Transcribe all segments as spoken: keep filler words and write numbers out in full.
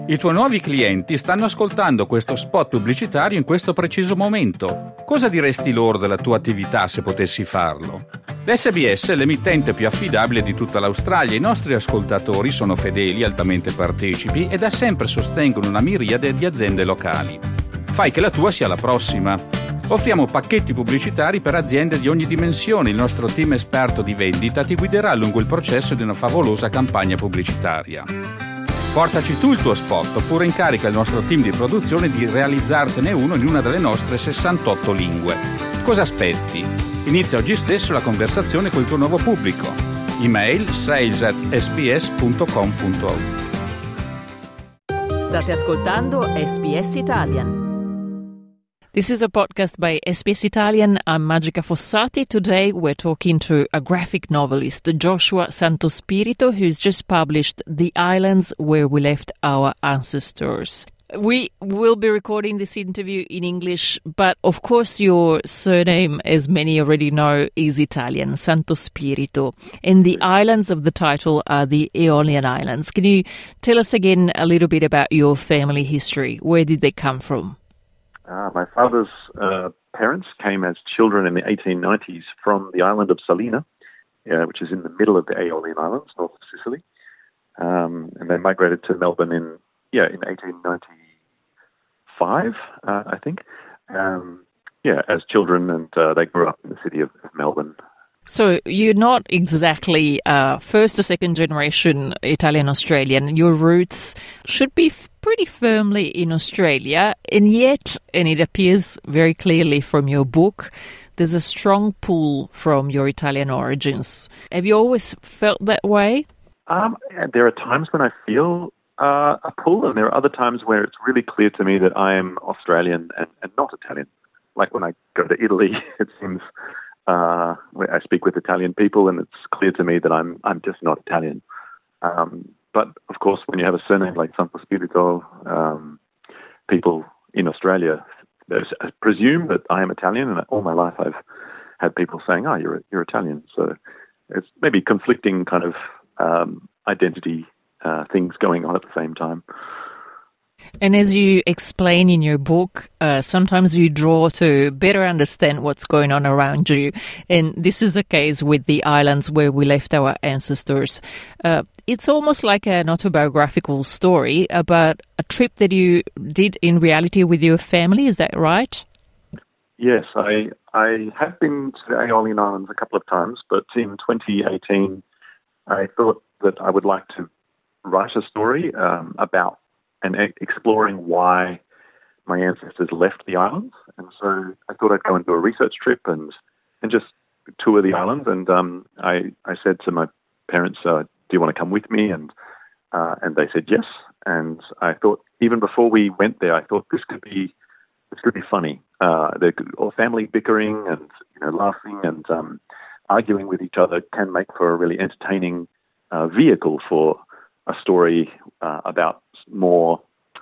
I tuoi nuovi clienti stanno ascoltando questo spot pubblicitario in questo preciso momento. Cosa diresti loro della tua attività se potessi farlo? L'S B S è l'emittente più affidabile di tutta l'Australia. I nostri ascoltatori sono fedeli, altamente partecipi e da sempre sostengono una miriade di aziende locali. Fai che la tua sia la prossima. Offriamo pacchetti pubblicitari per aziende di ogni dimensione. Il nostro team esperto di vendita ti guiderà lungo il processo di una favolosa campagna pubblicitaria. Portaci tu il tuo spot oppure incarica il nostro team di produzione di realizzartene uno in una delle nostre sessantotto lingue. Cosa aspetti? Inizia oggi stesso la conversazione col tuo nuovo pubblico. Email sales at s b s punto com punto a u. State ascoltando S B S Italian. This is a podcast by S B S Italian. I'm Magica Fossati. Today we're talking to a graphic novelist, Joshua Santospirito, who's just published The Islands Where We Left Our Ancestors. We will be recording this interview in English, but of course your surname, as many already know, is Italian, Santospirito. And the islands of the title are the Aeolian Islands. Can you tell us again a little bit about your family history? Where did they come from? Uh, my father's uh, parents came as children in the eighteen nineties from the island of Salina, uh, which is in the middle of the Aeolian Islands, north of Sicily. Um, and they migrated to Melbourne in, yeah, in eighteen ninety-five, uh, I think. Um, yeah, as children, and uh, they grew up in the city of, of Melbourne. So you're not exactly uh, first or second generation Italian-Australian. Your roots should be f- pretty firmly in Australia, and yet, and it appears very clearly from your book, there's a strong pull from your Italian origins. Have you always felt that way? Um, there are times when I feel uh, a pull, and there are other times where it's really clear to me that I am Australian and, and not Italian. Like when I go to Italy, it seems... Uh, I speak with Italian people, and it's clear to me that I'm I'm just not Italian. Um, but of course, when you have a surname like Santospirito, um, people in Australia presume that I am Italian, and all my life I've had people saying, "Oh, you're you're Italian." So it's maybe conflicting kind of um, identity uh, things going on at the same time. And as you explain in your book, uh, sometimes you draw to better understand what's going on around you. And this is the case with the islands where we left our ancestors. Uh, it's almost like an autobiographical story about a trip that you did in reality with your family. Is that right? Yes, I I have been to the Aeolian Islands a couple of times, but in twenty eighteen, I thought that I would like to write a story um, about and exploring why my ancestors left the islands. And so I thought I'd go and do a research trip and and just tour the islands. And um, I, I said to my parents, uh, do you want to come with me? And uh, and they said yes. And I thought, even before we went there, I thought this could be this could be funny. Uh, the all family bickering and you know laughing and um, arguing with each other can make for a really entertaining uh, vehicle for a story uh, about more,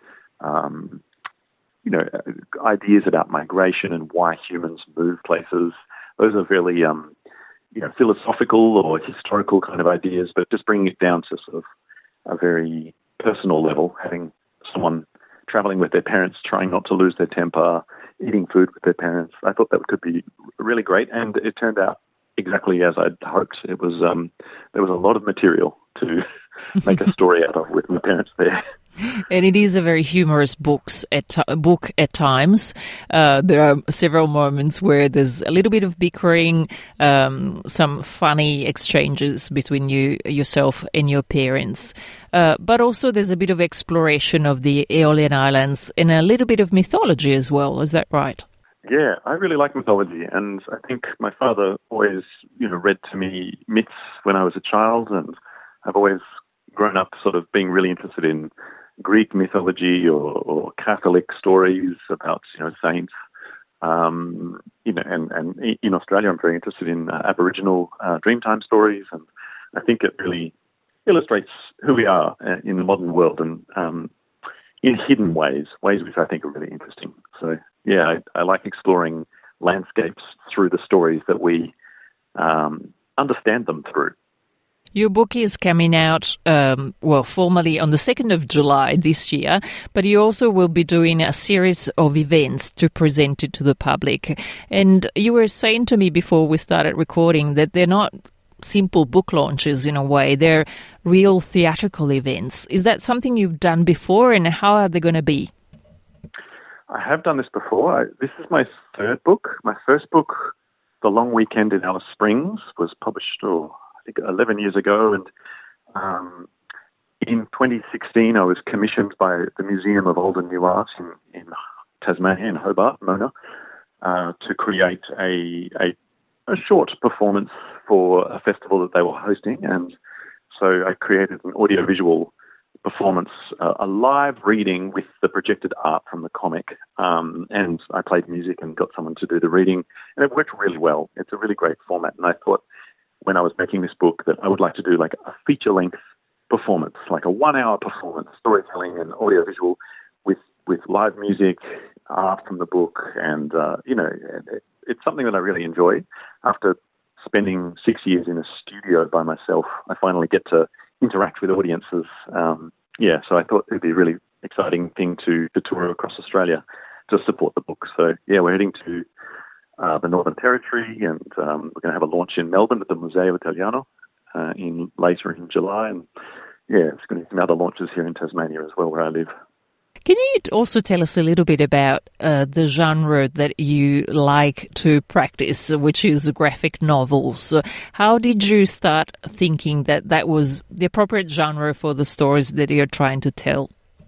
um, you know, ideas about migration and why humans move places. Those are really, um, you know, philosophical or historical kind of ideas, but just bringing it down to sort of a very personal level, having someone traveling with their parents, trying not to lose their temper, eating food with their parents. I thought that could be really great, and it turned out exactly as I'd hoped. It was um, there was a lot of material to make a story out of with my parents there. And it is a very humorous books at t- book at times. Uh, there are several moments where there's a little bit of bickering, um, some funny exchanges between you, yourself and your parents. Uh, but also there's a bit of exploration of the Aeolian Islands and a little bit of mythology as well. Is that right? Yeah, I really like mythology, and I think my father always, you know, read to me myths when I was a child, and I've always grown up sort of being really interested in Greek mythology or, or Catholic stories about, you know, saints. Um, you know, and, and in Australia, I'm very interested in uh, Aboriginal uh, Dreamtime stories, and I think it really illustrates who we are uh, in the modern world, and um, in hidden ways, ways which I think are really interesting. So, yeah, I, I like exploring landscapes through the stories that we um, understand them through. Your book is coming out, um, well, formally on the second of July this year, but you also will be doing a series of events to present it to the public. And you were saying to me before we started recording that they're not simple book launches in a way, they're real theatrical events. Is that something you've done before, and how are they going to be? I have done this before. I, this is my third book. My first book, The Long Weekend in Alice Springs, was published, oh, I think eleven years ago, and um, in twenty sixteen I was commissioned by the Museum of Old and New Art in, in Tasmania, in Hobart, Mona, uh, to create a, a, a short performance for a festival that they were hosting, and so I created an audiovisual performance, uh, a live reading with the projected art from the comic, um, and I played music and got someone to do the reading, and it worked really well. It's a really great format, and I thought, when I was making this book, that I would like to do like a feature-length performance, like a one-hour performance, storytelling and audiovisual with with live music, art from the book, and uh, you know, it, it's something that I really enjoy. After spending six years in a studio by myself, I finally get to interact with audiences. Um, yeah, so I thought it'd be a really exciting thing to, to tour across Australia to support the book. So yeah, we're heading to Uh, the Northern Territory, and um, we're going to have a launch in Melbourne at the Museo Italiano uh, in later in July, and yeah, it's going to be some other launches here in Tasmania as well, where I live. Can you also tell us a little bit about uh, the genre that you like to practice, which is graphic novels? How did you start thinking that that was the appropriate genre for the stories that you're trying to tell?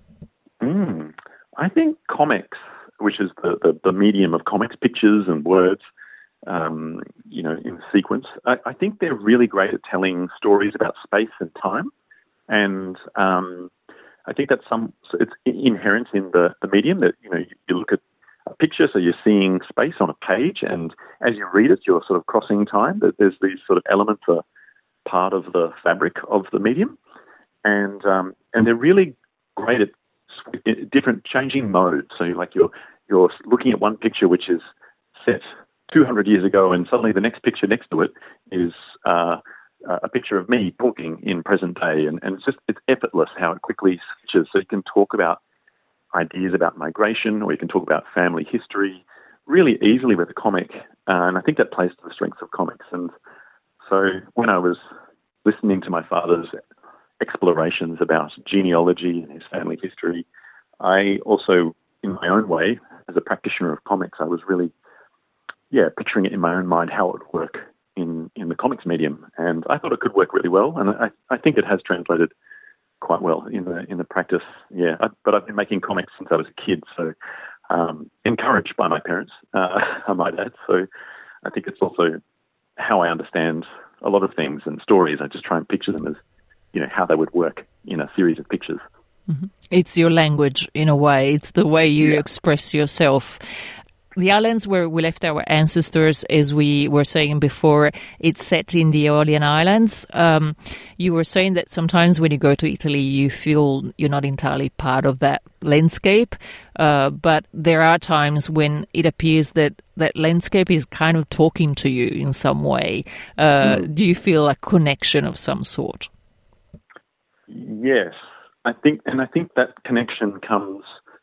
Mm, I think comics, which is the, the, the medium of comics, pictures and words, um, you know, in sequence. I, I think they're really great at telling stories about space and time. And um, I think that's some, so it's inherent in the, the medium that, you know, you, you look at a picture, so you're seeing space on a page, and as you read it, you're sort of crossing time. That there's these sort of elements are part of the fabric of the medium. And, um, and they're really great at different changing modes. So like you're you're looking at one picture which is set two hundred years ago, and suddenly the next picture next to it is uh, a picture of me talking in present day, and, and it's just it's effortless how it quickly switches. So you can talk about ideas about migration, or you can talk about family history really easily with a comic, uh, and I think that plays to the strengths of comics. And so when I was listening to my father's explorations about genealogy and his family history, I also, in my own way, as a practitioner of comics, I was really, yeah, picturing it in my own mind how it would work in, in the comics medium, and I thought it could work really well, and I, I think it has translated quite well in the in the practice. Yeah, I, but I've been making comics since I was a kid, so um, encouraged by my parents, uh, I might add. So I think it's also how I understand a lot of things and stories. I just try and picture them as, you know, how they would work in a series of pictures. Mm-hmm. It's your language, in a way. It's the way you yeah. express yourself. The islands where we left our ancestors, as we were saying before, it's set in the Aeolian Islands. Um, you were saying that sometimes when you go to Italy, you feel you're not entirely part of that landscape. Uh, but there are times when it appears that that landscape is kind of talking to you in some way. Uh, mm. Do you feel a connection of some sort? Yes, I think, and I think that connection comes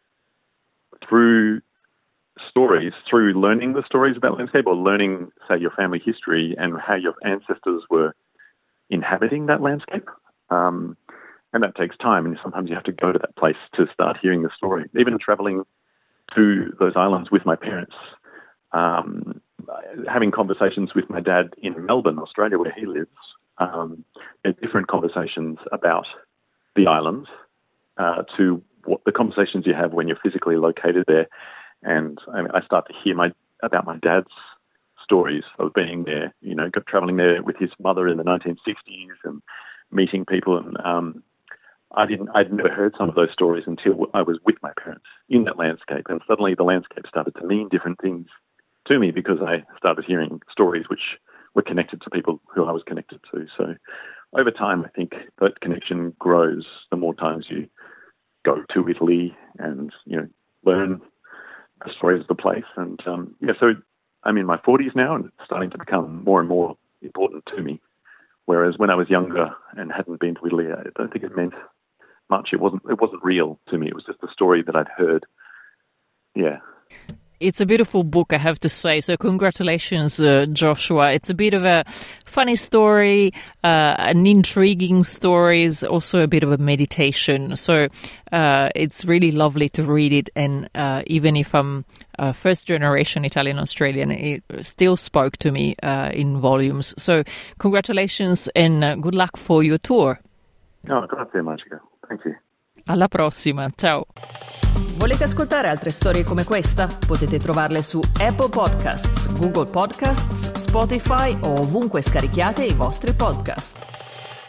through stories, through learning the stories about landscape, or learning, say, your family history and how your ancestors were inhabiting that landscape. Um, and that takes time, and sometimes you have to go to that place to start hearing the story. Even travelling to those islands with my parents, um, having conversations with my dad in Melbourne, Australia, where he lives, um, and different conversations about the islands uh, to what the conversations you have when you're physically located there. And I, mean, I start to hear my about my dad's stories of being there, you know, travelling there with his mother in the nineteen sixties and meeting people. And um, I didn't, I'd never heard some of those stories until I was with my parents in that landscape. And suddenly the landscape started to mean different things to me because I started hearing stories which were connected to people who I was connected to. So over time, I think that connection grows the more times you go to Italy and, you know, learn the stories of the place. And um, yeah, so I'm in my forties now, and it's starting to become more and more important to me Whereas when I was younger and hadn't been to Italy, I don't think it meant much. It wasn't it wasn't real to me. It was just a story that I'd heard. Yeah. It's a beautiful book, I have to say. So congratulations, uh, Joshua. It's a bit of a funny story, uh, an intriguing story, is also a bit of a meditation. So uh, it's really lovely to read it. And uh, even if I'm a first-generation Italian-Australian, it still spoke to me uh, in volumes. So congratulations and uh, good luck for your tour. Oh, grazie, Magica. Thank you. Alla prossima. Ciao. Volete ascoltare altre storie come questa? Potete trovarle su Apple Podcasts, Google Podcasts, Spotify o ovunque scarichiate i vostri podcast.